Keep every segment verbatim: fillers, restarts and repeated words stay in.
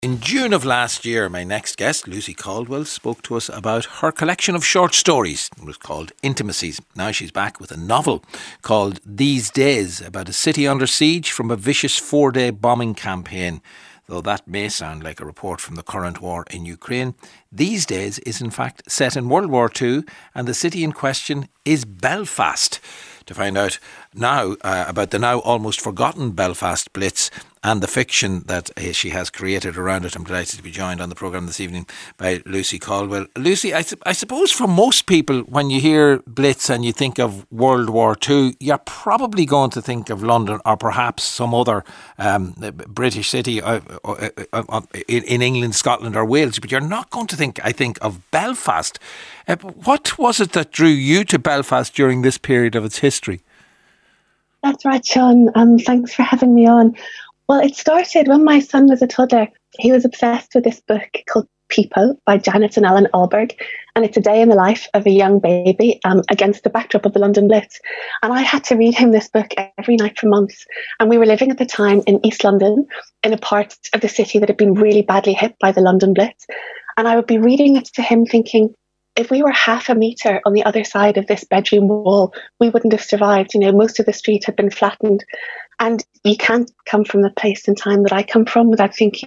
In June of last year, my next guest, Lucy Caldwell, spoke to us about her collection of short stories. It was called Intimacies. Now she's back with a novel called These Days, about a city under siege from a vicious four-day bombing campaign. Though that may sound like a report from the current war in Ukraine, These Days is in fact set in World War Two, and the city in question is Belfast. To find out now uh, about the now almost forgotten Belfast Blitz and the fiction that uh, she has created around it, I'm delighted to be joined on the programme this evening by Lucy Caldwell. Lucy, I, su- I suppose for most people, when you hear Blitz and you think of World War Two, you're probably going to think of London or perhaps some other um, British city uh, uh, uh, uh, in, in England, Scotland or Wales, but you're not going to think, I think, of Belfast. Uh, what was it that drew you to Belfast during this period of its history? That's right, Sean. Um, thanks for having me on. Well, it started when my son was a toddler. He was obsessed with this book called People by Janet and Alan Alberg. And it's a day in the life of a young baby um, against the backdrop of the London Blitz. And I had to read him this book every night for months. And we were living at the time in East London, in a part of the city that had been really badly hit by the London Blitz. And I would be reading it to him thinking, if we were half a metre on the other side of this bedroom wall, we wouldn't have survived. You know, most of the street had been flattened. And you can't come from the place and time that I come from without thinking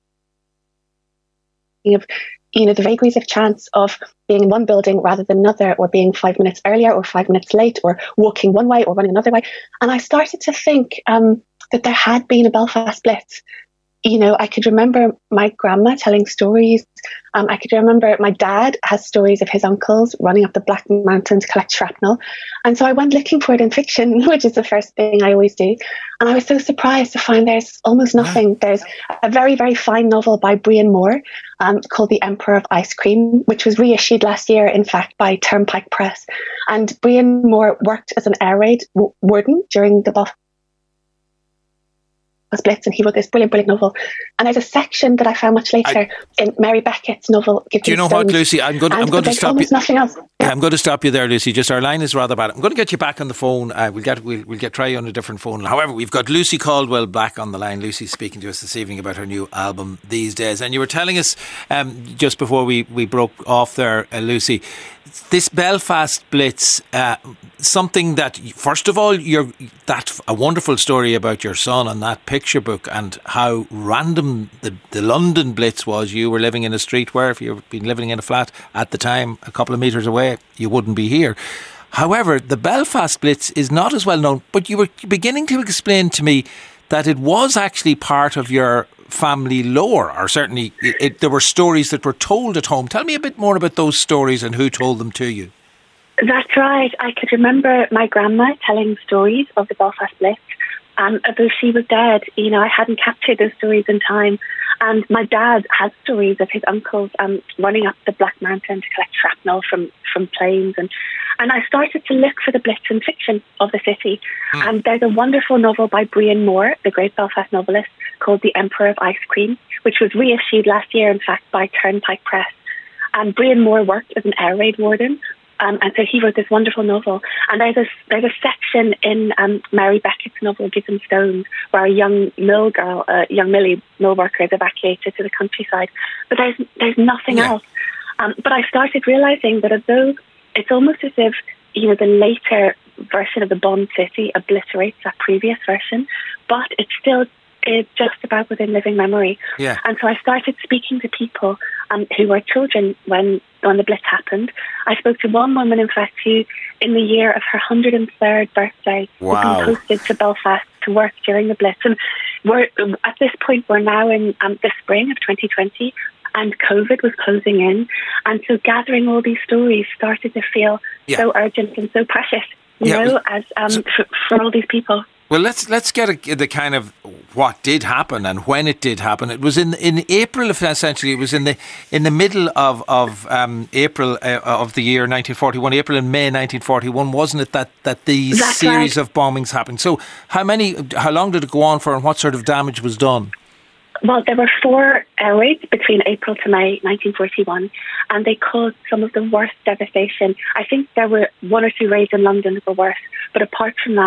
of, you know, the vagaries of chance of being in one building rather than another, or being five minutes earlier or five minutes late, or walking one way or running another way. And I started to think um, that there had been a Belfast Blitz. You know, I could remember my grandma telling stories. Um, I could remember my dad has stories of his uncles running up the Black Mountain to collect shrapnel. And so I went looking for it in fiction, which is the first thing I always do. And I was so surprised to find there's almost nothing. There's a very, very fine novel by Brian Moore um, called The Emperor of Ice Cream, which was reissued last year, in fact, by Turnpike Press. And Brian Moore worked as an air raid w- warden during the Belfast Blitz, and he wrote this brilliant, brilliant novel. And there's a section that I found much later I, in Mary Beckett's novel. Do you know Stones. what, Lucy? I'm going. To, I'm going to stop you. Nothing else. Yeah, I'm going to stop you there, Lucy. Just our line is rather bad. I'm going to get you back on the phone. Uh, we'll get we'll, we'll get try you on a different phone. However, we've got Lucy Caldwell back on the line. Lucy's speaking to us this evening about her new album, These Days. And you were telling us um, just before we, we broke off there, uh, Lucy, this Belfast Blitz, uh, something that, first of all, you're that a wonderful story about your son and that picture book, and how random the, the London Blitz was. You were living in a street where, if you'd been living in a flat at the time, a couple of metres away, you wouldn't be here. However, the Belfast Blitz is not as well known, but you were beginning to explain to me that it was actually part of your family lore, or certainly it, it, there were stories that were told at home. Tell me a bit more about those stories and who told them to you. That's right. I could remember my grandma telling stories of the Belfast Blitz. Um, although she was dead, you know, I hadn't captured those stories in time. And my dad had stories of his uncles um, running up the Black Mountain to collect shrapnel from, from planes. And, and I started to look for the Blitz in fiction of the city. Mm. And there's a wonderful novel by Brian Moore, the great Belfast novelist, called The Emperor of Ice Cream, which was reissued last year, in fact, by Turnpike Press. And Brian Moore worked as an air raid warden. Um, and so he wrote this wonderful novel. And there's a, there's a section in um, Mary Beckett's novel, Gibbon Stones, where a young mill girl, a young Millie mill worker, is evacuated to the countryside. But there's there's nothing yeah. else. Um, but I started realising that although it's almost as if, you know, the later version of the Bond City obliterates that previous version, but it's still is just about within living memory. Yeah. And so I started speaking to people um, who were children when, when the Blitz happened. I spoke to one woman, in fact, who, in the year of her one hundred third birthday, wow. had been posted to Belfast to work during the Blitz. And we're, at this point, we're now in um, the spring of twenty twenty, and COVID was closing in. And so gathering all these stories started to feel yeah. so urgent and so precious, you yeah. know, as um, so- for, for all these people. Well, let's let's get a, the kind of what did happen and when it did happen. It was in in April, essentially. It was in the in the middle of of um, April uh, of the year nineteen forty-one, April and May nineteen forty-one, wasn't it? That that these That's series right. of bombings happened. So, how many? How long did it go on for, and what sort of damage was done? Well, there were four air raids between April to May nineteen forty-one, and they caused some of the worst devastation. I think there were one or two raids in London that were worse, but apart from that,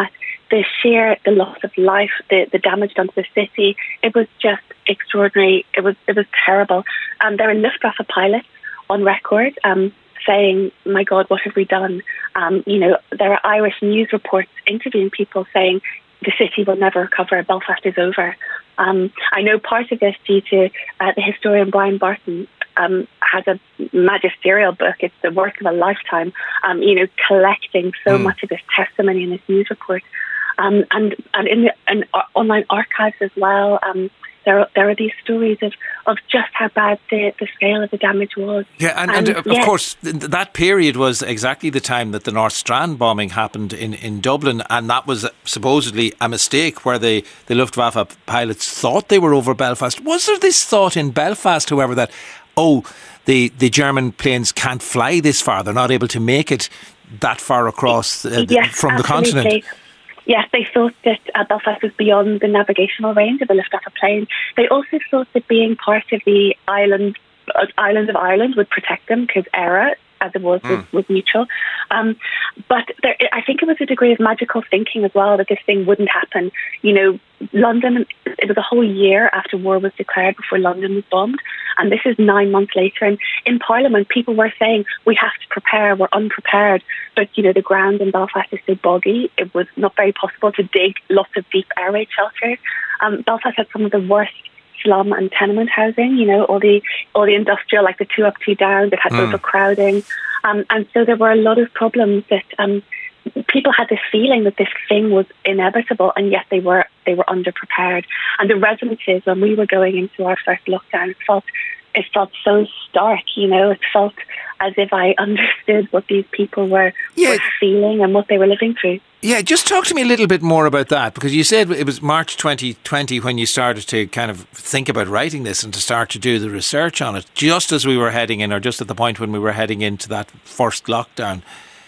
the sheer, the loss of life, the, the damage done to the city, it was just extraordinary. It was it was terrible. Um, there were Luftwaffe pilots on record um, saying, my God, what have we done? Um, you know, there are Irish news reports interviewing people saying the city will never recover, Belfast is over. Um, I know part of this due to uh, the historian Brian Barton um, has a magisterial book. It's the work of a lifetime, um, you know, collecting so mm. much of this testimony in this news report. Um, and, and in the and online archives as well, um, there are, there are these stories of, of just how bad the, the scale of the damage was. Yeah, and, and, and of yeah. course, th- that period was exactly the time that the North Strand bombing happened in, in Dublin, and that was supposedly a mistake where the, the Luftwaffe pilots thought they were over Belfast. Was there this thought in Belfast, however, that, oh, the, the German planes can't fly this far, they're not able to make it that far across uh, yes, from absolutely. the continent? Yes, they thought that uh, Belfast was beyond the navigational range of the Luftwaffe plane. They also thought that being part of the island, uh, island of Ireland would protect them because ERA, as it was, mm. was, was neutral. Um, but there, I think it was a degree of magical thinking as well that this thing wouldn't happen. You know, London, it was a whole year after war was declared before London was bombed. And this is nine months later. And in Parliament, people were saying, we have to prepare, we're unprepared. But, you know, the ground in Belfast is so boggy, it was not very possible to dig lots of deep air raid shelters. Um, Belfast had some of the worst slum and tenement housing, you know, all the all the industrial, like the two up, two down, that had mm. overcrowding. Um, and so there were a lot of problems that um, people had this feeling that this thing was inevitable, and yet they were they were underprepared. And the resonances when we were going into our first lockdown, it felt it felt so stark, you know, it felt as if I understood what these people were, yeah. were feeling and what they were living through. Yeah, just talk to me a little bit more about that, because you said it was March twenty twenty when you started to kind of think about writing this and to start to do the research on it, just as we were heading in, or just at the point when we were heading into that first lockdown.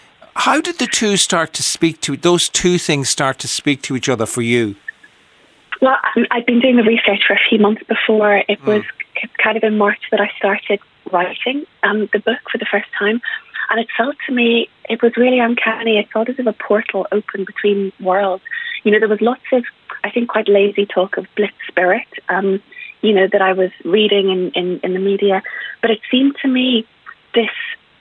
How did the two start to speak to, those two things start to speak to each other for you? Well, I'd been doing the research for a few months before. It was mm. kind of in March that I started writing um, the book for the first time. And it felt to me, it was really uncanny. It felt as if a portal opened between worlds. You know, there was lots of, I think, quite lazy talk of blitz spirit, um, you know, that I was reading in, in, in the media. But it seemed to me this,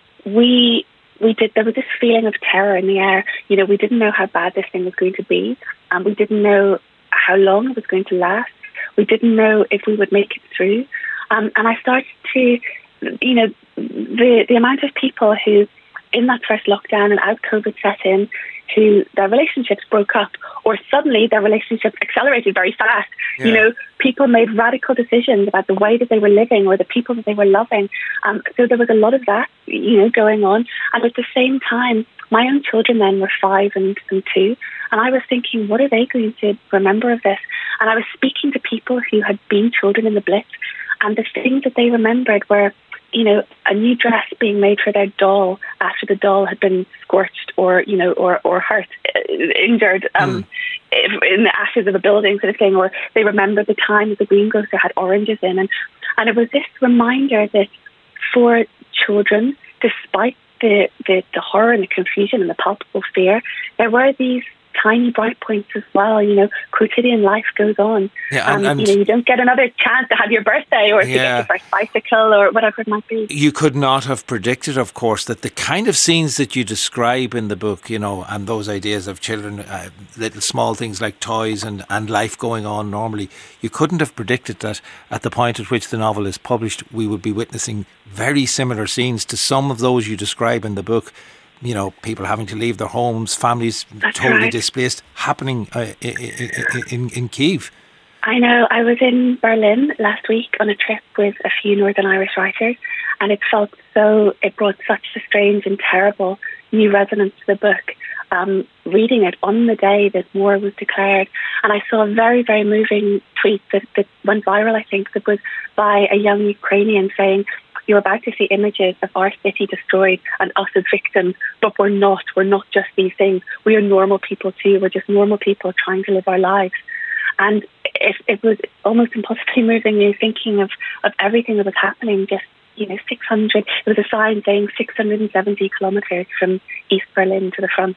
we... We did. There was this feeling of terror in the air. You know, we didn't know how bad this thing was going to be, and we didn't know how long it was going to last. We didn't know if we would make it through. Um, and I started to, you know, the the amount of people who, in that first lockdown and as COVID set in, who their relationships broke up, or suddenly their relationships accelerated very fast. Yeah. You know, people made radical decisions about the way that they were living or the people that they were loving. Um, so there was a lot of that, you know, going on. And at the same time, my own children then were five and, and two. And I was thinking, what are they going to remember of this? And I was speaking to people who had been children in the Blitz, and the things that they remembered were, you know, a new dress being made for their doll after the doll had been scorched or, you know, or, or hurt, injured um, mm. in the ashes of a building sort of thing. Or they remember the time that the greengrocer had oranges in. And, and it was this reminder that for children, despite the, the, the horror and the confusion and the palpable fear, there were these tiny bright points as well. You know, quotidian life goes on. Yeah, and, um, and you know, you don't get another chance to have your birthday or to yeah. get your first bicycle or whatever it might be. You could not have predicted, of course, that the kind of scenes that you describe in the book, you know, and those ideas of children, uh, little small things like toys and, and life going on normally, you couldn't have predicted that at the point at which the novel is published, we would be witnessing very similar scenes to some of those you describe in the book. You know, people having to leave their homes, families That's totally right. displaced, happening uh, in, in, in Kyiv. I know. I was in Berlin last week on a trip with a few Northern Irish writers, and it felt so, it brought such a strange and terrible new resonance to the book. Um, reading it on the day that war was declared, and I saw a very, very moving tweet that, that went viral, I think, that was by a young Ukrainian saying, "You're about to see images of our city destroyed and us as victims, but we're not. We're not just these things. We are normal people too. We're just normal people trying to live our lives." And it, it was almost impossibly moving, you know, thinking of, of everything that was happening just, you know, six hundred, there was a sign saying six hundred seventy kilometres from East Berlin to the front.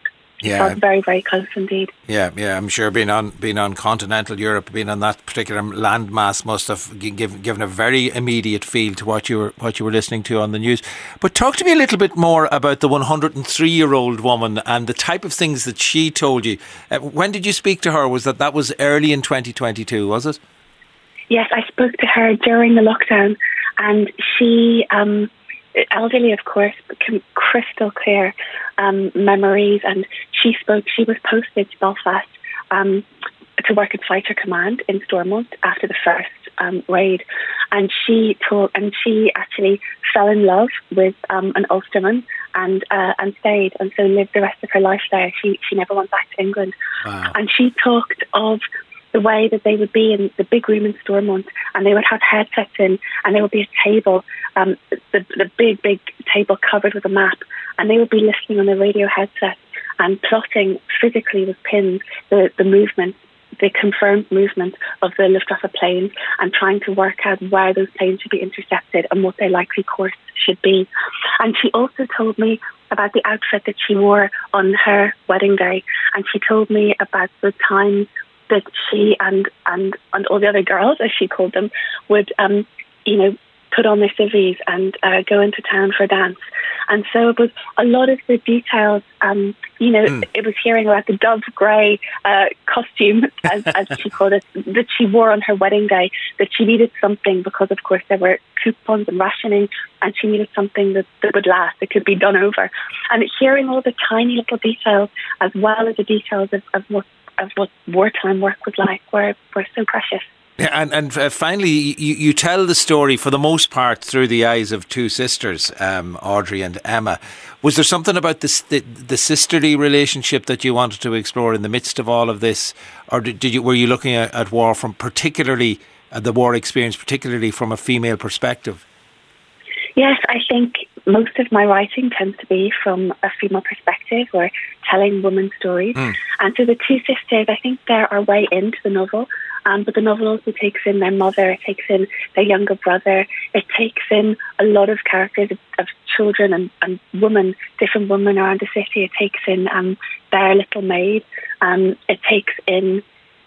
Yeah. Felt very, very close indeed. Yeah, yeah. I'm sure being on being on continental Europe, being on that particular landmass must have given given a very immediate feel to what you were what you were listening to on the news. But talk to me a little bit more about the one hundred three year old woman and the type of things that she told you. Uh, when did you speak to her? Was that that was early in twenty twenty-two? Was it? Yes, I spoke to her during the lockdown, and she. Um, elderly, of course, but crystal clear um, memories. And she spoke, she was posted to Belfast um, to work at Fighter Command in Stormont after the first um, raid. And she told, and she actually fell in love with um, an Ulsterman and uh, and stayed, and so lived the rest of her life there. She she never went back to England. Wow. And she talked of the way that they would be in the big room in Stormont, and they would have headsets in, and there would be a table, um, the, the big, big table covered with a map, and they would be listening on the radio headset and plotting physically with pins the, the movement, the confirmed movement of the Luftwaffe planes, and trying to work out where those planes should be intercepted and what their likely course should be. And she also told me about the outfit that she wore on her wedding day, and she told me about the times that she and, and, and all the other girls, as she called them, would, um, you know, put on their civvies and uh, go into town for a dance. And so it was a lot of the details, um, you know, mm. it was hearing about the dove grey uh, costume, as, as she called it, that she wore on her wedding day, that she needed something because, of course, there were coupons and rationing, and she needed something that, that would last, that could be done over. And hearing all the tiny little details, as well as the details of, of what of what wartime work was like, were, were so precious. Yeah, and and uh, finally, you, you tell the story for the most part through the eyes of two sisters, um, Audrey and Emma. Was there something about this, the the sisterly relationship that you wanted to explore in the midst of all of this, or did, did you were you looking at, at war from particularly uh, the war experience, particularly from a female perspective? Yes, I think most of my writing tends to be from a female perspective, or telling women's stories. Mm. And so the two sisters, I think they're our way into the novel. Um, but the novel also takes in their mother, it takes in their younger brother, it takes in a lot of characters of, of children and, and women, different women around the city. It takes in um, their little maid. Um, it takes in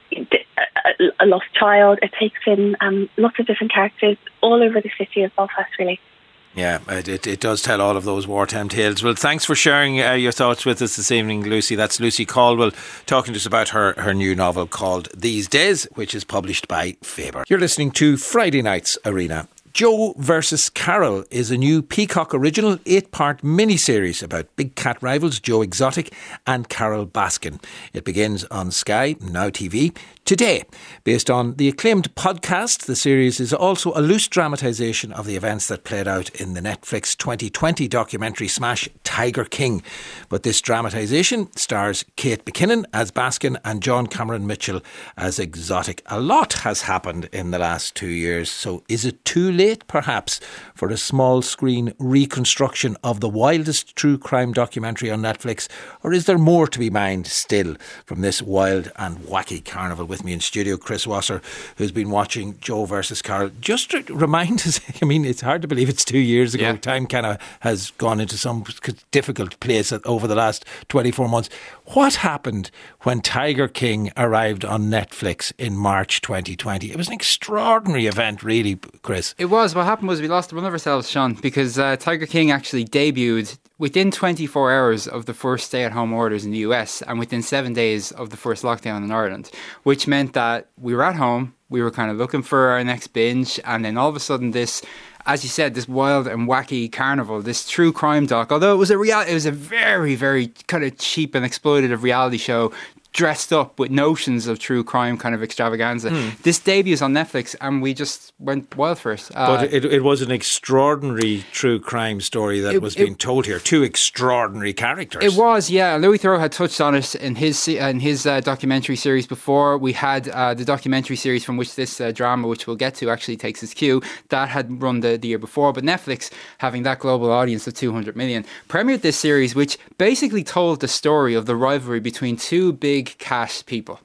a, a lost child. It takes in um, lots of different characters all over the city of Belfast, really. Yeah, it, it does tell all of those wartime tales. Well, thanks for sharing uh, your thoughts with us this evening, Lucy. That's Lucy Caldwell talking to us about her, her new novel called These Days, which is published by Faber. You're listening to Friday Night's Arena. Joe versus Carol is a new Peacock original eight-part mini-series about big cat rivals Joe Exotic and Carol Baskin. It begins on Sky, Now T V, today. Based on the acclaimed podcast, the series is also a loose dramatisation of the events that played out in the Netflix twenty twenty documentary smash Tiger King. But this dramatisation stars Kate McKinnon as Baskin and John Cameron Mitchell as Exotic. A lot has happened in the last two years, so is it too late, perhaps, for a small screen reconstruction of the wildest true crime documentary on Netflix? Or is there more to be mined still from this wild and wacky carnival? With me in studio, Chris Wasser, who's been watching Joe versus Carol. Just to remind us, I mean, it's hard to believe it's two years ago. Yeah. Time kind of has gone into some difficult place over the last twenty-four months. What happened when Tiger King arrived on Netflix in March twenty twenty? It was an extraordinary event, really, Chris. It was. What happened was we lost one of ourselves, Sean, because uh, Tiger King actually debuted within twenty-four hours of the first stay-at-home orders in the U S and within seven days of the first lockdown in Ireland, which meant that we were at home, we were kind of looking for our next binge, and then all of a sudden this, as you said, this wild and wacky carnival, this true crime doc, although it was a real, it was a very, very kind of cheap and exploitative reality show dressed up with notions of true crime kind of extravaganza. Mm. This debuts on Netflix and we just went wild for it. Uh, but it, it was an extraordinary true crime story that it, was being it, told here. Two extraordinary characters. It was, yeah. Louis Theroux had touched on it in his in his uh, documentary series before. We had uh, the documentary series from which this uh, drama, which we'll get to, actually takes its cue, that had run the, the year before. But Netflix, having that global audience of two hundred million, premiered this series, which basically told the story of the rivalry between two big cash people.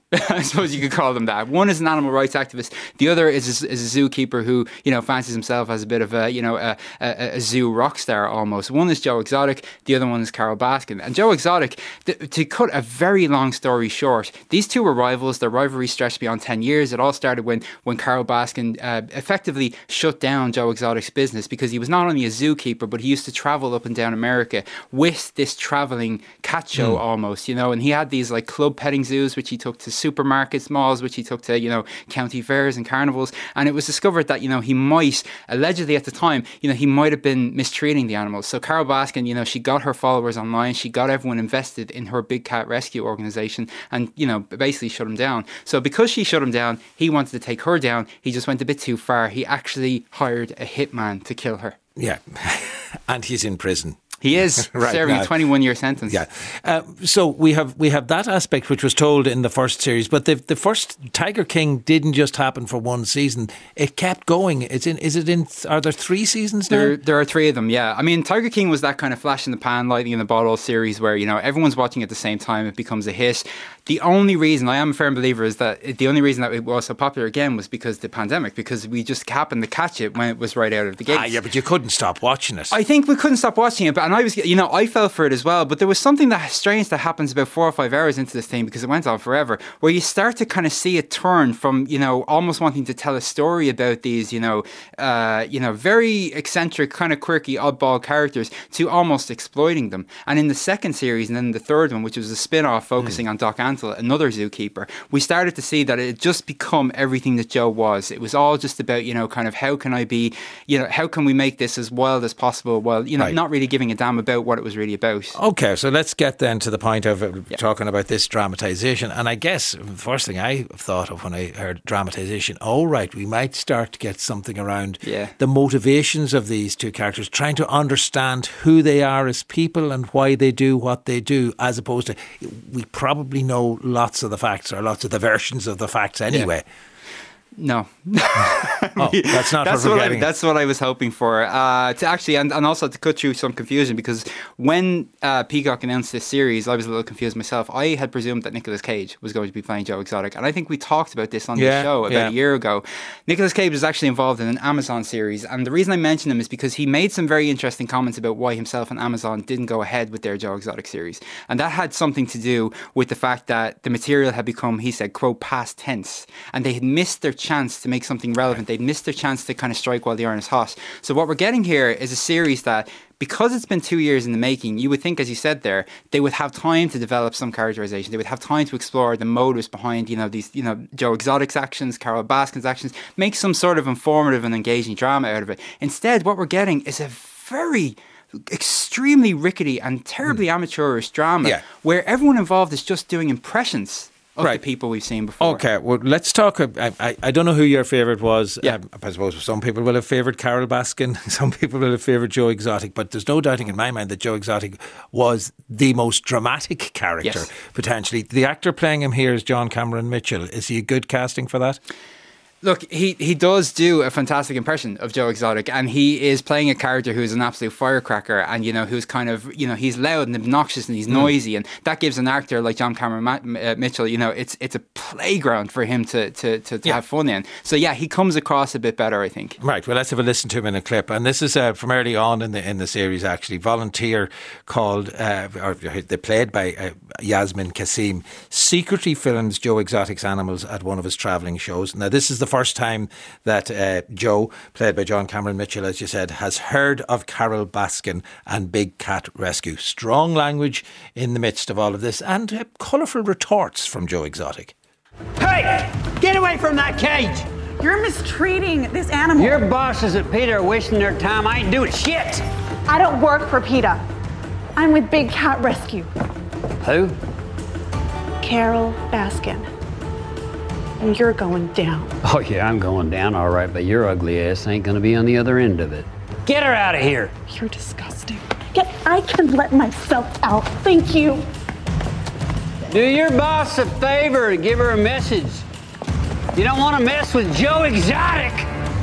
I suppose you could call them that. One is an animal rights activist. The other is a, is a zookeeper who, you know, fancies himself as a bit of a, you know, a, a, a zoo rock star almost. One is Joe Exotic. The other one is Carole Baskin. And Joe Exotic, th- to cut a very long story short, these two were rivals. Their rivalry stretched beyond ten years. It all started when, when Carole Baskin uh, effectively shut down Joe Exotic's business because he was not only a zookeeper, but he used to travel up and down America with this traveling cat show mm. almost, you know, and he had these like club petting zoos, which he took to supermarkets, malls, which he took to, you know, county fairs and carnivals. And it was discovered that, you know, he might, allegedly at the time, you know, he might have been mistreating the animals. So Carole Baskin, you know, she got her followers online. She got everyone invested in her big cat rescue organization and, you know, basically shut him down. So because she shut him down, he wanted to take her down. He just went a bit too far. He actually hired a hitman to kill her. Yeah. And he's in prison. He is right serving now. a twenty-one year sentence. Yeah. Uh, so we have we have that aspect which was told in the first series, but the the first Tiger King didn't just happen for one season. It kept going. It's in. Is it in? Are there three seasons now? There, there are three of them. Yeah. I mean, Tiger King was that kind of flash in the pan, lightning in the bottle series where, you know, everyone's watching at the same time. It becomes a hit. The only reason, I am a firm believer, is that the only reason that it was so popular again was because of the pandemic, because we just happened to catch it when it was right out of the gate. Ah, yeah, but you couldn't stop watching it. I think we couldn't stop watching it, but and I was, you know, I fell for it as well. But there was something that strange that happens about four or five hours into this thing, because it went on forever, where you start to kind of see it turn from, you know, almost wanting to tell a story about these, you know, uh, you know, very eccentric, kind of quirky, oddball characters to almost exploiting them. And in the second series, and then the third one, which was a spin-off focusing mm. on Doc Antle, another zookeeper, we started to see that it had just become everything that Joe was. It was all just about, you know, kind of how can I be, you know, how can we make this as wild as possible while, you know, right. not really giving a damn about what it was really about. Okay, so let's get then to the point of uh, yeah. talking about this dramatisation. And I guess the first thing I thought of when I heard dramatisation, oh right, we might start to get something around yeah. the motivations of these two characters, trying to understand who they are as people and why they do what they do, as opposed to, we probably know lots of the facts or lots of the versions of the facts anyway. Yeah. No. oh, that's not that's what what I, That's what I was hoping for. Uh, to actually, and, and also to cut through some confusion, because when uh, Peacock announced this series, I was a little confused myself. I had presumed that Nicolas Cage was going to be playing Joe Exotic, and I think we talked about this on yeah, the show about yeah. a year ago. Nicolas Cage was actually involved in an Amazon series, and the reason I mention him is because he made some very interesting comments about why himself and Amazon didn't go ahead with their Joe Exotic series, and that had something to do with the fact that the material had become, he said, quote, past tense, and they had missed their chance to make something relevant. They'd missed their chance to kind of strike while the iron is hot. So what we're getting here is a series that, because it's been two years in the making, you would think, as you said there, they would have time to develop some characterization. They would have time to explore the motives behind, you know, these, you know, Joe Exotic's actions, Carole Baskin's actions, make some sort of informative and engaging drama out of it. Instead, what we're getting is a very extremely rickety and terribly mm. amateurish drama yeah. where everyone involved is just doing impressions of right. the people we've seen before. Okay, well, let's talk. I, I, I don't know who your favourite was. Yeah. Um, I suppose some people will have favoured Carole Baskin, some people will have favoured Joe Exotic, but there's no doubting in my mind that Joe Exotic was the most dramatic character, yes. potentially. The actor playing him here is John Cameron Mitchell. Is he a good casting for that? Look, he, he does do a fantastic impression of Joe Exotic, and he is playing a character who's an absolute firecracker, and, you know, who's kind of, you know, he's loud and obnoxious and he's mm. noisy, and that gives an actor like John Cameron Ma- uh, Mitchell, you know, it's it's a playground for him to, to, to, to yeah. have fun in. So, yeah, he comes across a bit better, I think. Right, well, let's have a listen to him in a clip. And this is uh, from early on in the in the series, actually. Volunteer called, uh, or they played by uh, Yasmin Kasim, secretly films Joe Exotic's animals at one of his travelling shows. Now, this is the first time that uh, Joe, played by John Cameron Mitchell, as you said, has heard of Carole Baskin and Big Cat Rescue. Strong language in the midst of all of this, and uh, colourful retorts from Joe Exotic. Hey! Get away from that cage! You're mistreating this animal. Your bosses at PETA are wasting their time. I ain't doing shit! I don't work for PETA. I'm with Big Cat Rescue. Who? Carole Baskin. And you're going down. Oh, yeah, I'm going down, all right, but your ugly ass ain't gonna be on the other end of it. Get her out of here! You're disgusting. Yet I can let myself out. Thank you. Do your boss a favor and give her a message. You don't want to mess with Joe Exotic.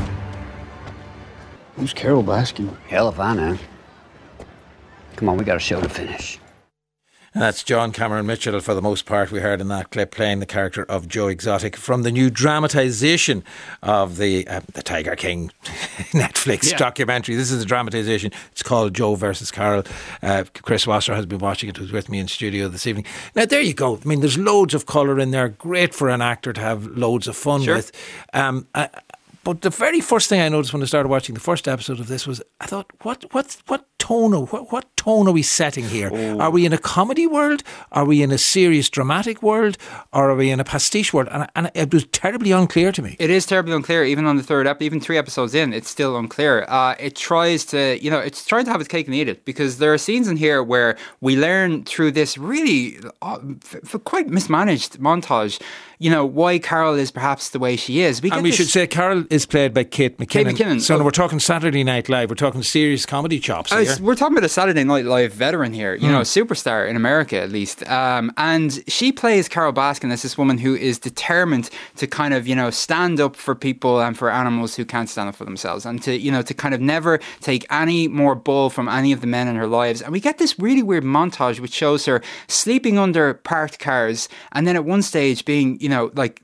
Who's Carole Baskin? Hell if I know. Come on, we got a show to finish. And that's John Cameron Mitchell, for the most part, we heard in that clip, playing the character of Joe Exotic from the new dramatisation of the uh, the Tiger King Netflix yeah. documentary. This is a dramatisation. It's called Joe versus Carol. Uh, Chris Wasser has been watching it, was with me in studio this evening. Now, there you go. I mean, there's loads of colour in there. Great for an actor to have loads of fun sure. with. Um, I, But the very first thing I noticed when I started watching the first episode of this was, I thought, what what what tone are, what, what tone are we setting here? Oh. Are we in a comedy world? Are we in a serious dramatic world? Or are we in a pastiche world? And, and it was terribly unclear to me. It is terribly unclear, even on the third episode, even three episodes in, it's still unclear. Uh, it tries to, you know, it's trying to have its cake and eat it, because there are scenes in here where we learn through this really uh, f- f- quite mismanaged montage, you know, why Carol is perhaps the way she is. We and we should say Carol is played by Kate McKinnon. Kate McKinnon. So oh. we're talking Saturday Night Live. We're talking serious comedy chops here. Was, we're talking about a Saturday Night Live veteran here, you mm. know, a superstar in America at least. Um, and she plays Carol Baskin as this woman who is determined to kind of, you know, stand up for people and for animals who can't stand up for themselves, and to, you know, to kind of never take any more bull from any of the men in her lives. And we get this really weird montage which shows her sleeping under parked cars, and then at one stage being, you know, like,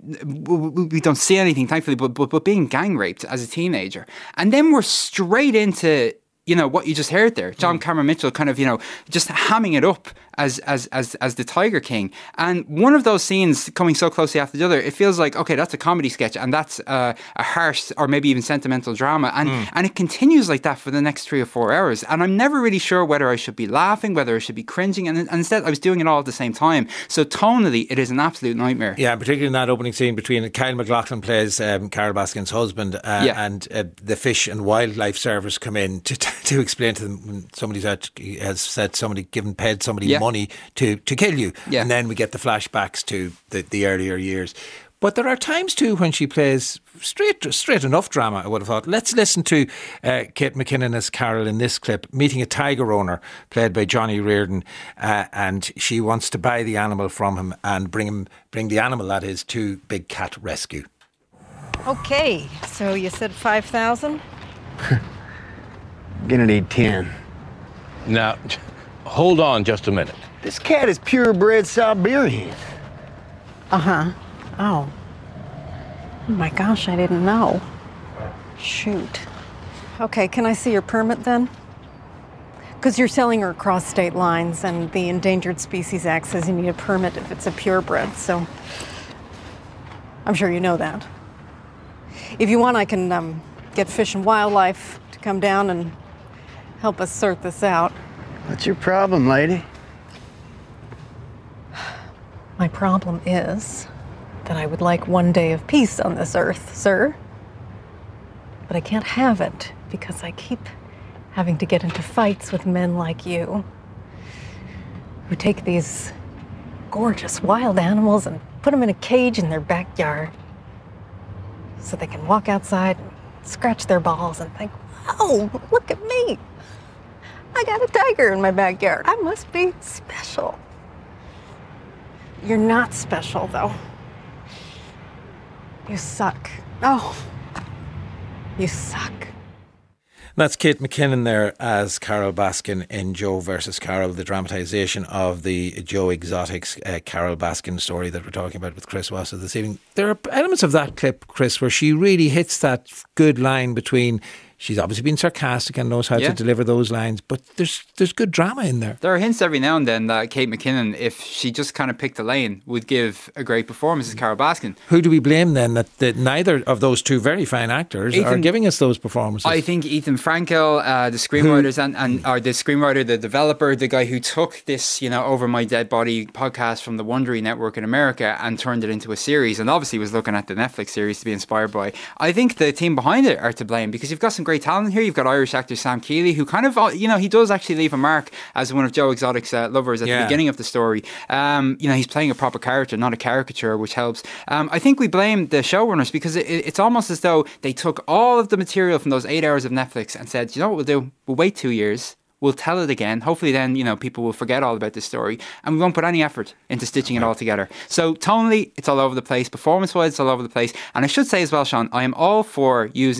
we don't see anything, thankfully, but, but but being gang raped as a teenager. And then we're straight into, you know, what you just heard there. John Cameron Mitchell kind of, you know, just hamming it up as as as as the Tiger King. And one of those scenes coming so closely after the other, it feels like, okay, that's a comedy sketch, and that's uh, a harsh or maybe even sentimental drama. And mm. and it continues like that for the next three or four hours. And I'm never really sure whether I should be laughing, whether I should be cringing. And, and instead, I was doing it all at the same time. So tonally, it is an absolute nightmare. Yeah, particularly in that opening scene between Kyle MacLachlan plays um, Carol Baskin's husband, uh, yeah. and uh, the Fish and Wildlife Service come in to to explain to them when somebody's out, has said somebody given paid somebody yeah. money to, to kill you, yeah. and then we get the flashbacks to the, the earlier years. But there are times too when she plays straight straight enough drama, I would have thought. Let's listen to uh, Kate McKinnon as Carol in this clip, meeting a tiger owner played by Johnny Reardon, uh, and she wants to buy the animal from him and bring him bring the animal, that is, to Big Cat Rescue. Okay, so you said five thousand? Gonna need ten. Now, hold on just a minute. This cat is purebred Siberian. Uh-huh. Oh. Oh my gosh, I didn't know. Shoot. Okay, can I see your permit then? Because you're selling her across state lines, and the Endangered Species Act says you need a permit if it's a purebred, so I'm sure you know that. If you want, I can um, get Fish and Wildlife to come down and help us sort this out. What's your problem, lady? My problem is that I would like one day of peace on this earth, sir. But I can't have it because I keep having to get into fights with men like you, who take these gorgeous wild animals and put them in a cage in their backyard so they can walk outside and scratch their balls and think, oh, look at me. I got a tiger in my backyard. I must be special. You're not special, though. You suck. Oh, you suck. That's Kate McKinnon there as Carol Baskin in Joe versus Carol, the dramatisation of the Joe Exotic's uh, Carol Baskin story that we're talking about with Chris Wasser this evening. There are elements of that clip, Chris, where she really hits that good line between... She's obviously been sarcastic and knows how yeah. to deliver those lines, but there's there's good drama in there. There are hints every now and then that Kate McKinnon, if she just kind of picked a lane, would give a great performance as Carol Baskin. Who do we blame then that, that neither of those two very fine actors Ethan, are giving us those performances? I think Ethan Frankel, uh, the screenwriters and, and or the screenwriter, the developer, the guy who took this, you know, Over My Dead Body podcast from the Wondery network in America and turned it into a series, and obviously was looking at the Netflix series to be inspired by. I think the team behind it are to blame, because you've got some great talent here. You've got Irish actor Sam Keeley, who kind of, you know, he does actually leave a mark as one of Joe Exotic's uh, lovers at yeah. the beginning of the story. Um, you know, he's playing a proper character, not a caricature, which helps. Um, I think we blame the showrunners because it, it's almost as though they took all of the material from those eight hours of Netflix and said, you know what we'll do? We'll wait two years. We'll tell it again. Hopefully then, you know, people will forget all about this story and we won't put any effort into stitching it all together. So tonally, it's all over the place. Performance-wise, it's all over the place. And I should say as well, Sean, I am all for using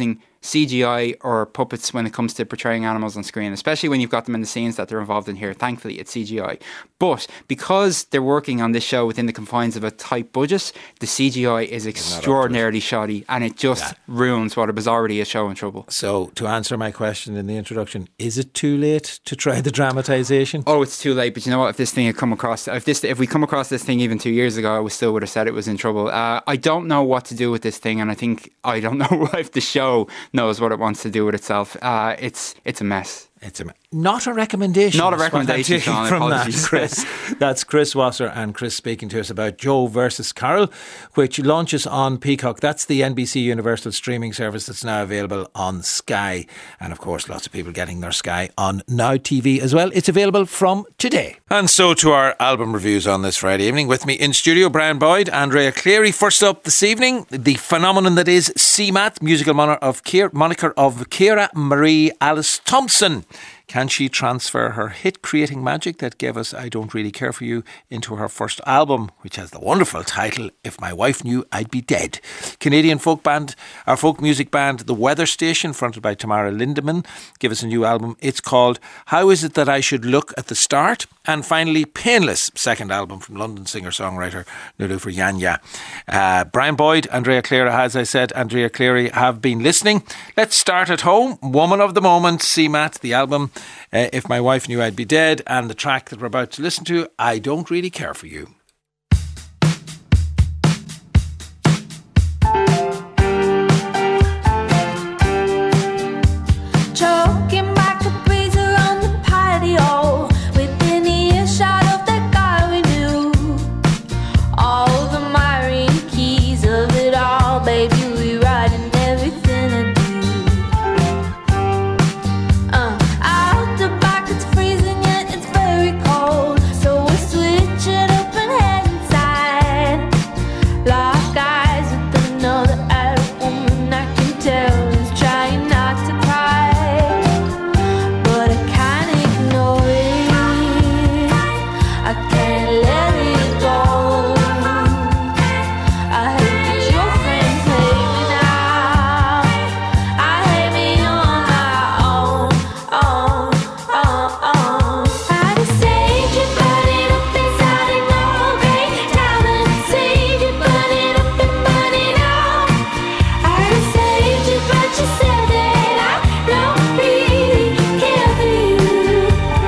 C G I or puppets when it comes to portraying animals on screen, especially when you've got them in the scenes that they're involved in here. Thankfully, it's C G I. But because they're working on this show within the confines of a tight budget, the C G I is extraordinarily shoddy, and it just yeah. ruins what was already a show in trouble. So, to answer my question in the introduction, is it too late to try the dramatisation? Oh, it's too late. But you know what? If this thing had come across, if this, if we come across this thing even two years ago, I would still would have said it was in trouble. Uh, I don't know what to do with this thing, and I think I don't know if the show knows what it wants to do with itself. Uh, it's it's a mess. It's a, not a recommendation. Not a recommendation, Sean. From that, apologies. Chris. That's Chris Wasser and Chris speaking to us about Joe versus Carol, which launches on Peacock. That's the N B C Universal streaming service that's now available on Sky. And of course, lots of people getting their Sky on Now T V as well. It's available from today. And so to our album reviews on this Friday evening. With me in studio, Brian Boyd, Andrea Cleary. First up this evening, the phenomenon that is C MAT, musical moniker of Ciara, moniker of Ciara Marie Alice Thompson. Can she transfer her hit-creating magic that gave us I Don't Really Care For You into her first album, which has the wonderful title, If My Wife Knew I'd Be Dead? Canadian folk band, our folk music band, The Weather Station, fronted by Tamara Lindemann, give us a new album. It's called How Is It That I Should Look at the Start? And finally, Painless, second album from London singer-songwriter Nilufer Yanya. Uh, Brian Boyd, Andrea Cleary, as I said, Andrea Cleary have been listening. Let's start at home. Woman of the Moment, C MAT, the album uh, If My Wife Knew I'd Be Dead, and the track that we're about to listen to, I Don't Really Care For You. Choking back a breeze around the patio, within earshot of that guy we knew. All the myriad keys of it all, baby, we riding everything I do. Uh, out the back it's freezing yet it's very cold, so we're switching up and heading inside. Lock eyes with another Arab woman I can tell is trying not to cry. But I can't ignore it, I can't let it go. I hate that your friends hate me now, I hate me on my own, oh, oh, oh. I just saved you, burn it up inside and go great. Down and saved you, burn it up and burn it out. I just saved you, but you said that I don't really care for you.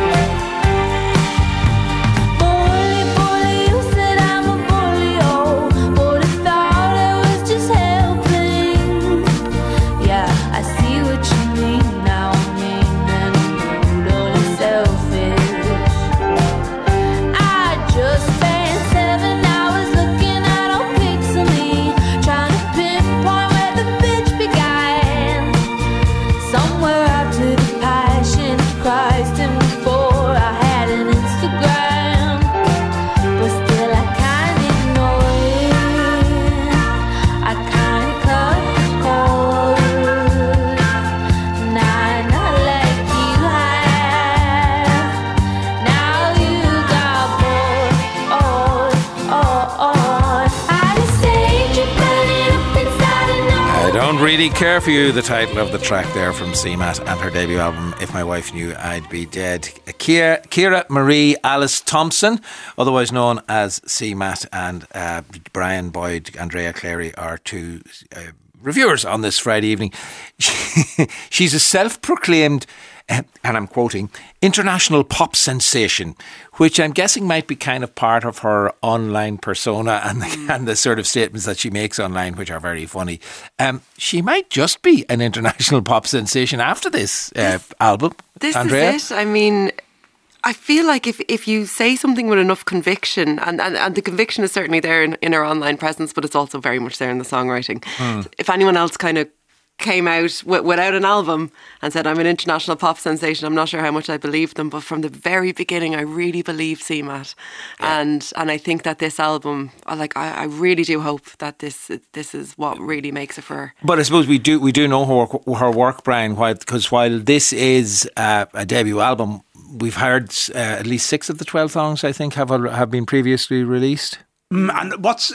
Bully, bully, you said I'm a bully, oh, but I thought I was just helping. Yeah, I see what you mean now, mean and I'm brutally selfish. I just spent seven hours looking at old pics of me, trying to pinpoint where the bitch began. Somewhere after the Passion of Christ and before I had an Instagram. But still I can't ignore it, I can't cut the cord. Nah, not like you have. Now you got bored, oh, oh, oh. I just saved you, burn it up inside and I all. Don't Really Care For You, the title of the track there from C MAT and her debut album If My Wife Knew I'd Be Dead. Ciara, Ciara Marie Alice Thompson, otherwise known as C MAT, and uh, Brian Boyd, Andrea Cleary are two uh, reviewers on this Friday evening. She's a self-proclaimed, uh, and I'm quoting, international pop sensation, which I'm guessing might be kind of part of her online persona and the, and the sort of statements that she makes online, which are very funny. Um, she might just be an international pop sensation after this uh, album. This Andrea? is it. I mean, I feel like if, if you say something with enough conviction, and, and, and the conviction is certainly there in, in her online presence, but it's also very much there in the songwriting. Hmm. If anyone else kind of came out w- without an album and said, I'm an international pop sensation, I'm not sure how much I believe them, but from the very beginning I really believe C MAT. Yeah. And and I think that this album, I like I, I really do hope that this this is what really makes it for her. But I suppose we do we do know her work, her work Brian, because while this is uh, a debut album, we've heard uh, at least six of the twelve songs I think have have been previously released. Mm, and what's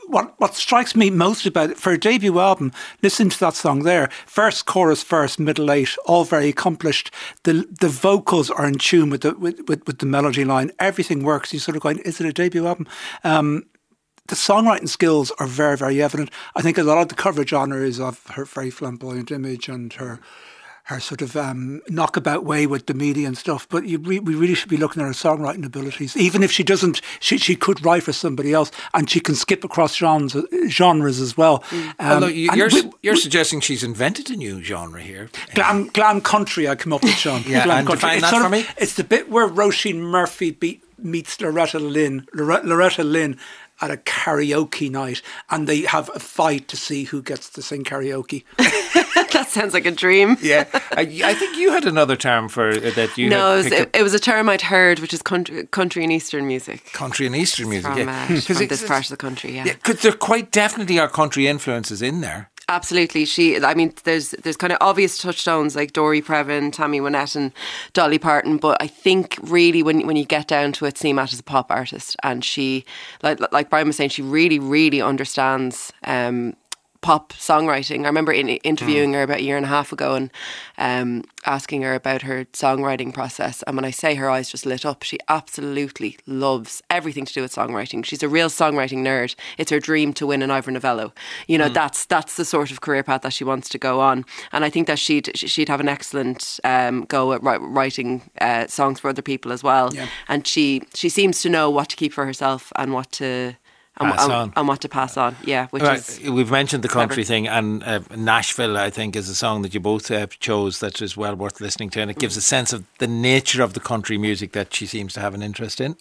what what strikes me most about it, for a debut album, listen to that song there, verse, chorus, verse, middle eight, all very accomplished. The the vocals are in tune with the with, with, with the melody line. Everything works. You're sort of going, is it a debut album? Um, the songwriting skills are very, very evident. I think a lot of the coverage on her is of her very flamboyant image and her her sort of um, knockabout way with the media and stuff. But you re- we really should be looking at her songwriting abilities. Even if she doesn't, she she could write for somebody else, and she can skip across genres, genres as well. Mm. Um, Although you, you're, we, you're suggesting she's invented a new genre here. Glam, glam country, I come up with, Sean. yeah, glam and country. define It's that sort for of- me. It's the bit where Roisin Murphy beat, meets Loretta Lynn, Loretta, Loretta Lynn at a karaoke night, and they have a fight to see who gets to sing karaoke. That sounds like a dream. Yeah, I, I think you had another term for uh, that. You no, had it was, picked it, up. it was a term I'd heard, which is country, country and Eastern music. Country and Eastern music, From, yeah. uh, 'Cause from it's- this part of the country, yeah. Yeah, because there quite definitely are country influences in there. Absolutely. She, I mean, there's there's kind of obvious touchstones like Dory Previn, Tammy Wynette and Dolly Parton, but I think really when when you get down to it, Seamat is a pop artist, and she, like like Brian was saying, she really, really understands um, pop songwriting. I remember in, interviewing mm. her about a year and a half ago and um, asking her about her songwriting process. And when I say her eyes just lit up, she absolutely loves everything to do with songwriting. She's a real songwriting nerd. It's her dream to win an Ivor Novello. You know, mm. that's that's the sort of career path that she wants to go on. And I think that she'd she'd have an excellent um, go at writing uh, songs for other people as well. Yeah. And she she seems to know what to keep for herself and what to And, pass and, on. and what to pass on, yeah. Which Right, is we've mentioned the country clever. thing, and uh, Nashville, I think, is a song that you both uh, chose that is well worth listening to, and it gives a sense of the nature of the country music that she seems to have an interest in.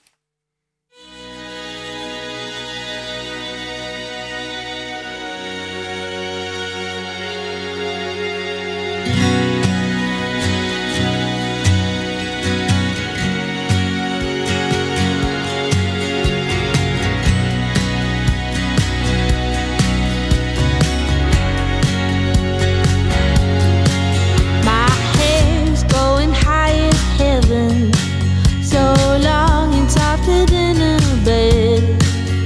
My hair's going high as heaven, so long and softer than a bed.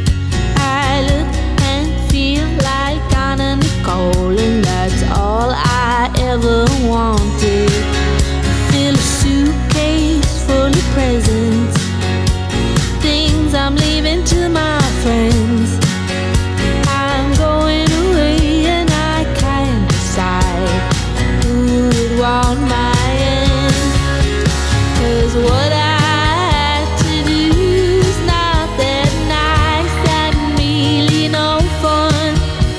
I look and feel like Anna Nicole, and that's all I ever wanted. Fill a suitcase full of presents, things I'm leaving to my friends. I'm going away and I can't decide who would want my end. 'Cause what I had to do is not that nice, that really no fun.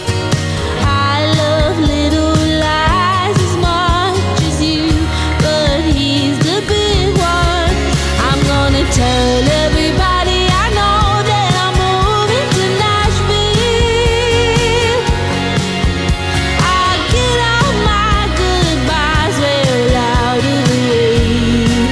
I love little lies as much as you, but he's the big one. I'm gonna tell everybody I know that I'm moving to Nashville. I'll get all my goodbyes very loud in the way.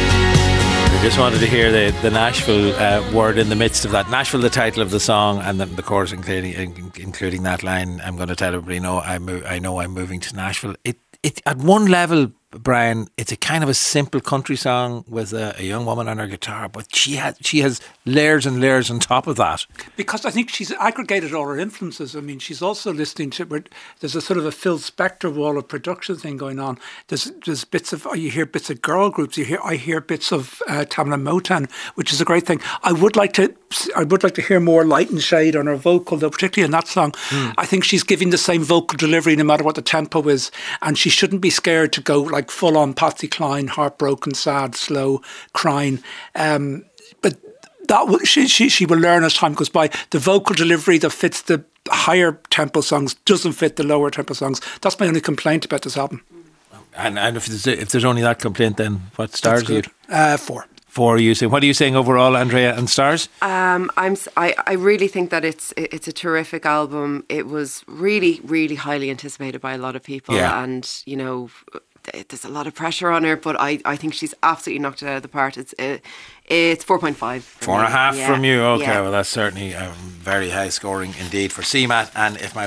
I just wanted to hear the, the Nashville uh, word in the midst of that. Nashville, the title of the song, and the, the chorus including in- including that line. I'm going to tell everybody, no, I mo- I know I'm moving to Nashville. It it at one level, Brian, it's a kind of a simple country song with a, a young woman on her guitar, but she has she has layers and layers on top of that. Because I think she's aggregated all her influences. I mean, she's also listening to, where there's a sort of a Phil Spector wall of production thing going on. There's there's bits of, you hear bits of girl groups, you hear I hear bits of uh, Tamla Motown, which is a great thing. I would like to I would like to hear more light and shade on her vocal, though, particularly in that song. Mm. I think she's giving the same vocal delivery no matter what the tempo is, and she shouldn't be scared to go like full on Patsy Cline, heartbroken, sad, slow, crying. Um, but that will, she, she she will learn as time goes by. The vocal delivery that fits the higher tempo songs doesn't fit the lower tempo songs. That's my only complaint about this album. And and if there's, if there's only that complaint, then what stars That's are you? good. Uh, four. Four are you saying? What are you saying overall, Andrea, and stars? Um, I'm. s- I, I really think that it's it's a terrific album. It was really, really highly anticipated by a lot of people, Yeah. and you know, th- there's a lot of pressure on her. But I, I think she's absolutely knocked it out of the park. It's uh, it's four point five. Four and a half Yeah, from you. Okay, yeah. well, that's certainly um, very high scoring indeed for C MAT. And if my wife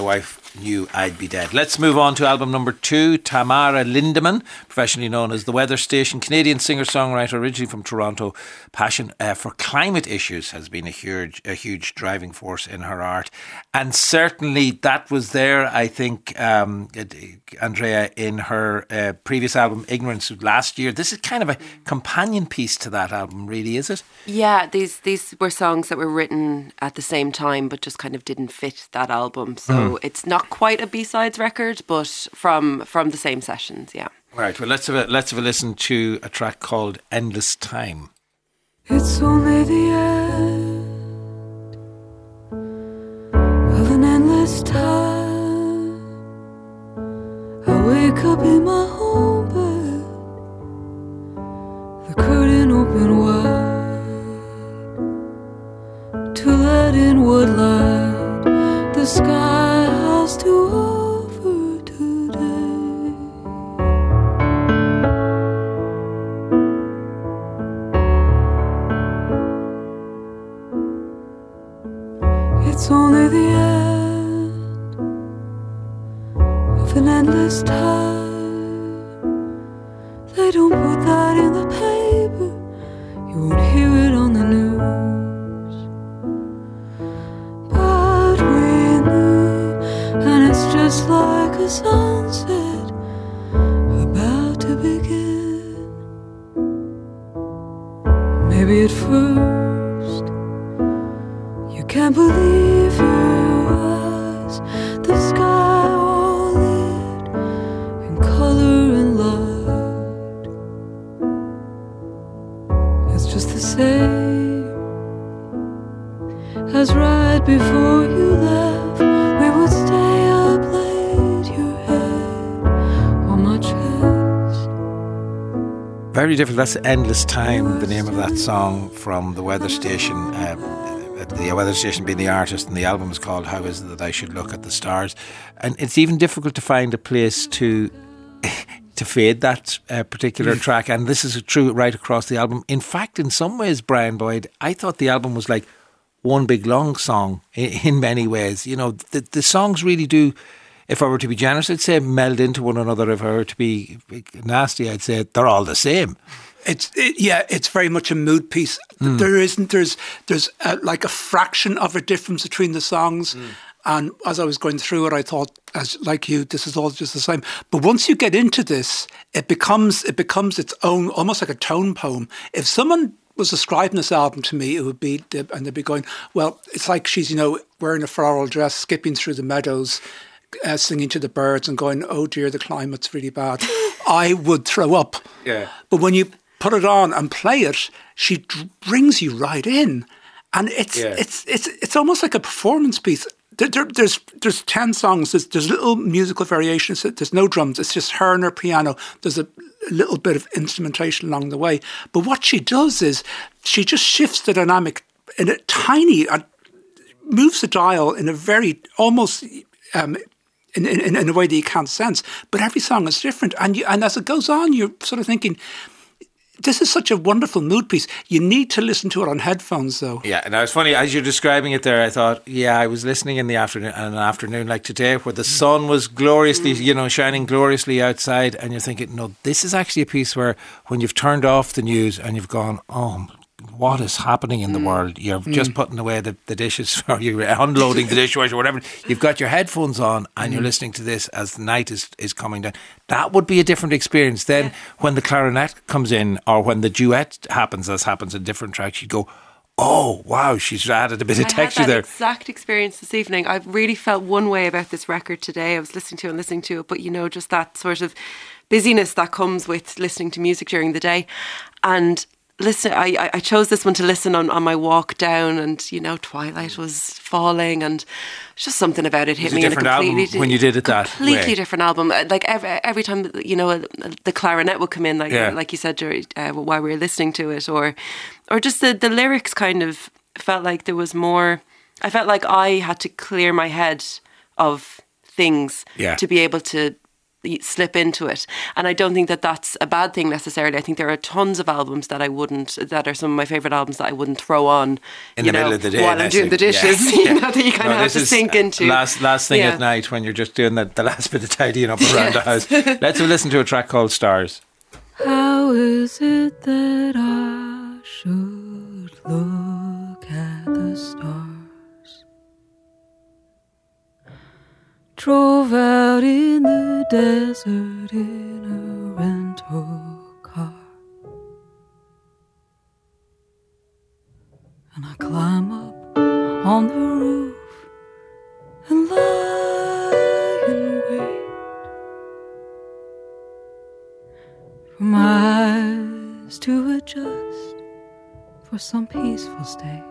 Knew I'd Be Dead. Let's move on to album number two, Tamara Lindemann, professionally known as The Weather Station, Canadian singer-songwriter originally from Toronto. Passion uh, for climate issues has been a huge, a huge driving force in her art. And certainly that was there, I think, um, Andrea, in her uh, previous album, Ignorance, last year. This is kind of a companion piece to that album, really, is it? Yeah, these these were songs that were written at the same time, but just kind of didn't fit that album. So mm. it's not quite a B-sides record, but from from the same sessions, yeah. Right, well, let's have a, let's have a listen to a track called Endless Time. It's only the end of an endless time. I wake up in my home bed, the curtain open wide to let in what light the sky has to offer today. It's only the end of an endless time. They don't put that in the paper, you won't hear it on the news. Just like a sunset about to begin. Maybe at first you can't believe your eyes. The sky all lit in color and light. It's just the same as right before you left. We would stay up late, your head on my chest. Very different. That's Endless Time, the name of that song from The Weather Station. Um, the Weather Station being the artist, and the album is called How Is It That I Should Look at the Stars. And it's even difficult to find a place to to fade that uh, particular track. And this is true right across the album. In fact, in some ways, Brian Boyd, I thought the album was like one big long song in, in many ways. You know, the, the songs really do, if I were to be generous, I'd say meld into one another. If I were to be nasty, I'd say they're all the same. It's it, yeah, it's very much a mood piece. Mm. There isn't, there's there's a, like a fraction of a difference between the songs. Mm. And as I was going through it, I thought, as like you, this is all just the same. But once you get into this, it becomes it becomes its own, almost like a tone poem. If someone was describing this album to me, it would be, and they'd be going, well, it's like she's, you know, wearing a floral dress, skipping through the meadows, uh, singing to the birds and going, oh dear, the climate's really bad. I would throw up. Yeah. But when you put it on and play it, she d- brings you right in. And it's, yeah. it's, it's, it's almost like a performance piece. There, there, there's there's ten songs. There's, there's little musical variations. There's no drums. It's just her and her piano. There's a, a little bit of instrumentation along the way. But what she does is she just shifts the dynamic in a tiny, uh, moves the dial in a very almost um, in, in in a way that you can't sense. But every song is different, and you, and as it goes on, you're sort of thinking, this is such a wonderful mood piece. You need to listen to it on headphones, though. Yeah, and it's funny, as you're describing it there, I thought, yeah, I was listening in the afternoon, an afternoon like today, where the sun was gloriously, you know, shining gloriously outside, and you're thinking, no, this is actually a piece where when you've turned off the news and you've gone, oh, what is happening in the mm. world? You're mm. just putting away the, the dishes, or you're unloading the dishwasher, or whatever. You've got your headphones on and mm. you're listening to this as the night is, is coming down. That would be a different experience. Then yeah. when the clarinet comes in, or when the duet happens, as happens in different tracks, you go, oh, wow, she's added a bit of texture I had that there. Exact experience this evening. I really felt one way about this record today. I was listening to it and listening to it, but you know, just that sort of busyness that comes with listening to music during the day. And listen, I, I chose this one to listen on, on my walk down, and you know, twilight was falling, and just something about it hit it was me a different in a completely album when you did it that completely way. different album. Like every every time, you know, the clarinet would come in, like yeah. like you said, uh, while we were listening to it, or or just the the lyrics kind of felt like there was more. I felt like I had to clear my head of things yeah. to be able to slip into it. And I don't think that that's a bad thing necessarily. I think there are tons of albums that I wouldn't, that are some of my favourite albums that I wouldn't throw on in you the know, middle of the day while I'm doing the dishes. Yeah. You know, that you kind no, of have to sink into. Last, last thing yeah. at night when you're just doing the, the last bit of tidying up around yes. the house. Let's have a listen to a track called Stars. How is it that I should look at the stars? Drove out in the desert in a rental car, and I climb up on the roof and lie in wait for my eyes to adjust for some peaceful state.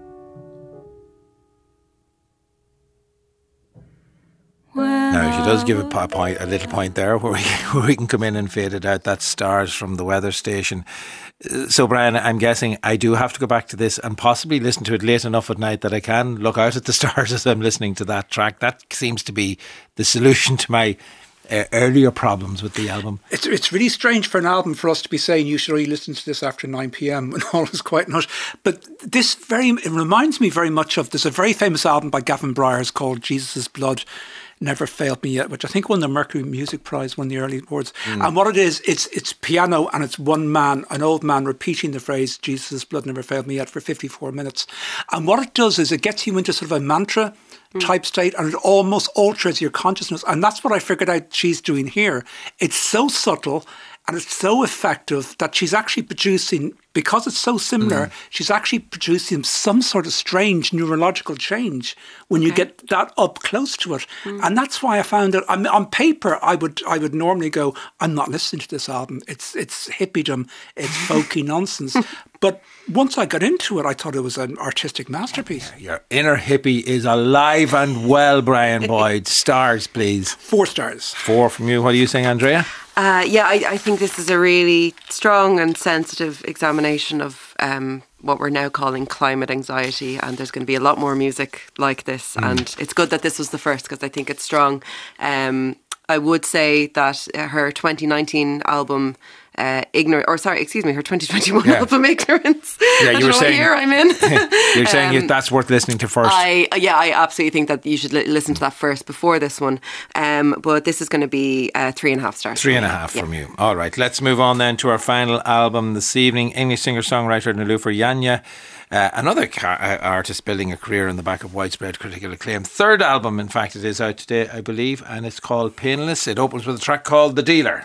Now, she does give a point, a little point there where we, where we can come in and fade it out. That's Stars from the weather station. So, Brian, I'm guessing I do have to go back to this and possibly listen to it late enough at night that I can look out at the stars as I'm listening to that track. That seems to be the solution to my uh, earlier problems with the album. It's it's really strange for an album for us to be saying you should only listen to this after nine p.m. when all is quite not. But this very it reminds me very much of, there's a very famous album by Gavin Bryars called Jesus' Blood Never Failed Me Yet, which I think won the Mercury Music Prize, won the early awards. Mm. And what it is, it's it's piano and it's one man, an old man, repeating the phrase, Jesus' blood never failed me yet, for fifty-four minutes. And what it does is it gets you into sort of a mantra mm. type state, and it almost alters your consciousness. And that's what I figured out she's doing here. It's so subtle and it's so effective that she's actually producing, because it's so similar, mm. she's actually producing some sort of strange neurological change when you okay. get that up close to it. Mm. And that's why I found it, I mean, on paper, I would I would normally go, I'm not listening to this album. It's it's hippiedom, it's folky nonsense. But once I got into it, I thought it was an artistic masterpiece. Your inner hippie is alive and well, Brian Boyd. Stars, please. Four stars. Four from you. What are you saying, Andrea? Uh, yeah, I, I think this is a really strong and sensitive examination of um, what we're now calling climate anxiety, and there's going to be a lot more music like this, mm. and it's good that this was the first because I think it's strong. Um, I would say that her twenty nineteen album, uh, Ignorant, or sorry, excuse me, her twenty twenty-one yeah. album, Ignorance. Yeah, you were saying, what year I'm in. You're saying um, that's worth listening to first. I yeah, I absolutely think that you should li- listen to that first before this one. Um, but this is going to be uh, three and a half stars. Three and a half yeah. from you. All right, let's move on then to our final album this evening. English singer-songwriter Nilufer Yanya. Uh, another car- uh, artist building a career on the back of widespread critical acclaim. Third album, in fact, it is out today, I believe, and it's called Painless. It opens with a track called The Dealer.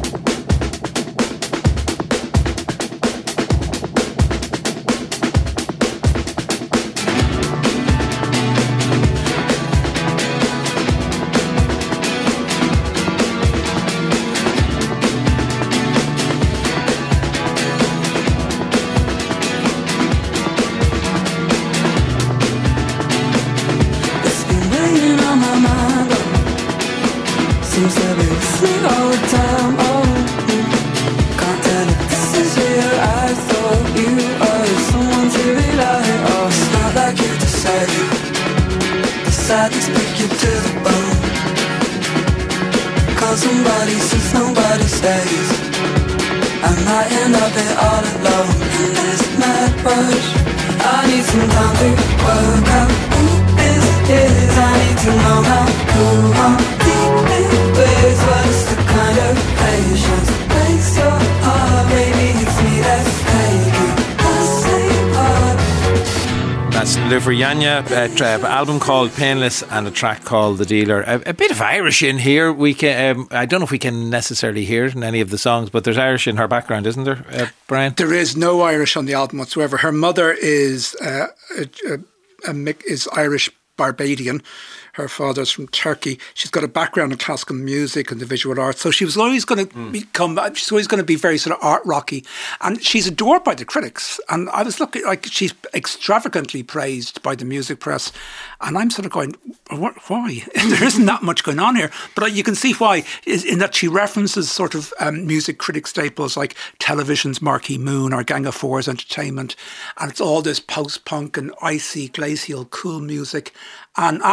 For Yanya, an album called Painless and a track called The Dealer. A, a bit of Irish in here. We can, um, I don't know if we can necessarily hear it in any of the songs, but there's Irish in her background, isn't there, uh, Brian? There is no Irish on the album whatsoever. Her mother is uh, a, a, a, is Irish Barbadian. Her father's from Turkey. She's got a background in classical music and the visual arts. So she was always going to mm. become, she's always going to be very sort of art rocky. And she's adored by the critics. And I was looking, like, she's extravagantly praised by the music press. And I'm sort of going, why? There isn't that much going on here. But you can see why, in that she references sort of um, music critic staples like television's Marquee Moon or Gang of Four's Entertainment. And it's all this post-punk and icy, glacial, cool music. And after the first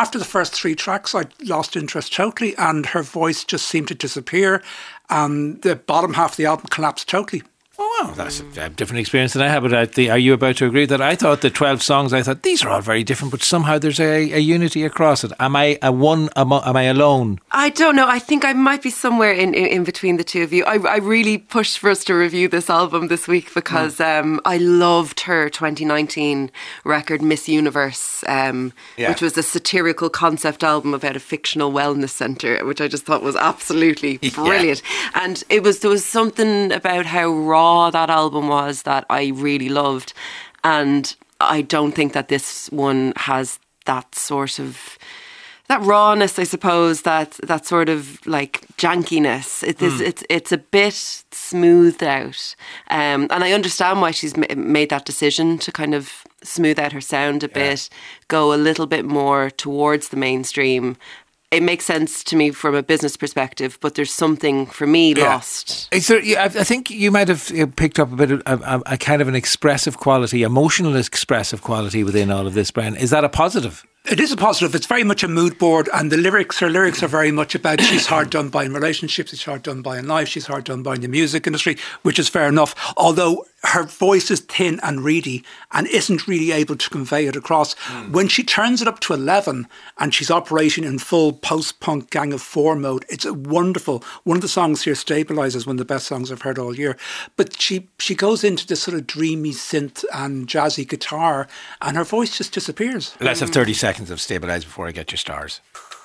first three tracks, I lost interest totally, and her voice just seemed to disappear. And the bottom half of the album collapsed totally. Oh, wow, that's a, a different experience than I had. But I, the, are you about to agree that I thought the twelve songs, I thought these are all very different, but somehow there's a, a unity across it. Am I a one? Am I, am I alone? I don't know. I think I might be somewhere in, in, in between the two of you. I, I really pushed for us to review this album this week because mm. um, I loved her twenty nineteen record, Miss Universe, um, yeah. which was a satirical concept album about a fictional wellness centre, which I just thought was absolutely brilliant. Yeah. And it was there was something about how raw that album was that I really loved, and I don't think that this one has that sort of that rawness, I suppose, that that sort of like jankiness. It is, mm. it's it's a bit smoothed out, um, and I understand why she's ma- made that decision to kind of smooth out her sound a yeah. bit, go a little bit more towards the mainstream. It makes sense to me from a business perspective, but there's something for me yeah. lost. Is there, I think you might have picked up a bit of a, a kind of an expressive quality, emotional expressive quality within all of this, Brian. Is that a positive? It is a positive. It's very much a mood board, and the lyrics, her lyrics are very much about she's hard done by in relationships, she's hard done by in life, she's hard done by in the music industry, which is fair enough. Although her voice is thin and reedy and isn't really able to convey it across. Mm. When she turns it up to eleven and she's operating in full post-punk Gang of Four mode, it's a wonderful. One of the songs here, Stabilize, is one of the best songs I've heard all year. But she, she goes into this sort of dreamy synth and jazzy guitar, and her voice just disappears. Let's have thirty seconds of Stabilize before I get your stars.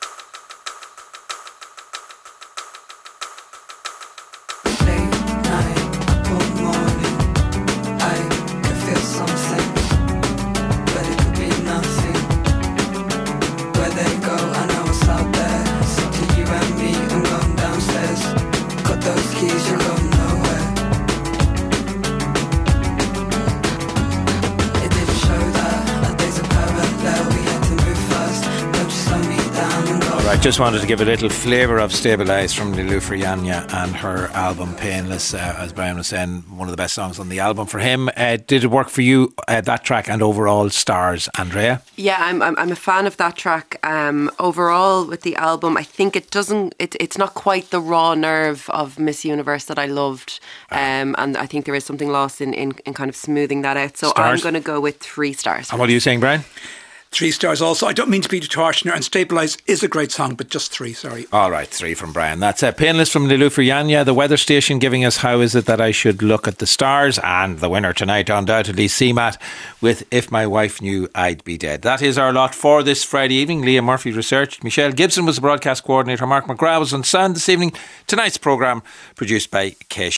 Just wanted to give a little flavour of Stabilize from Nilufer Yanya and her album Painless, uh, as Brian was saying, one of the best songs on the album for him. Uh, did it work for you, uh, that track, and overall stars, Andrea? Yeah, I'm I'm, I'm a fan of that track. Um, overall with the album, I think it doesn't, it, it's not quite the raw nerve of Miss Universe that I loved, um, and I think there is something lost in, in, in kind of smoothing that out. So stars. I'm going to go with three stars. And what are you saying, Brian? Three stars also. I don't mean to be too harsh, and Stabilize is a great song, but just three, sorry. All right, three from Brian. That's uh, Painless from Nilufer Yanya, the weather station, giving us How Is It That I Should Look at the Stars, and the winner tonight, undoubtedly, C MAT with If My Wife Knew I'd Be Dead. That is our lot for this Friday evening. Liam Murphy researched. Michelle Gibson was the broadcast coordinator. Mark McGrath was on sound this evening. Tonight's programme produced by Kesh.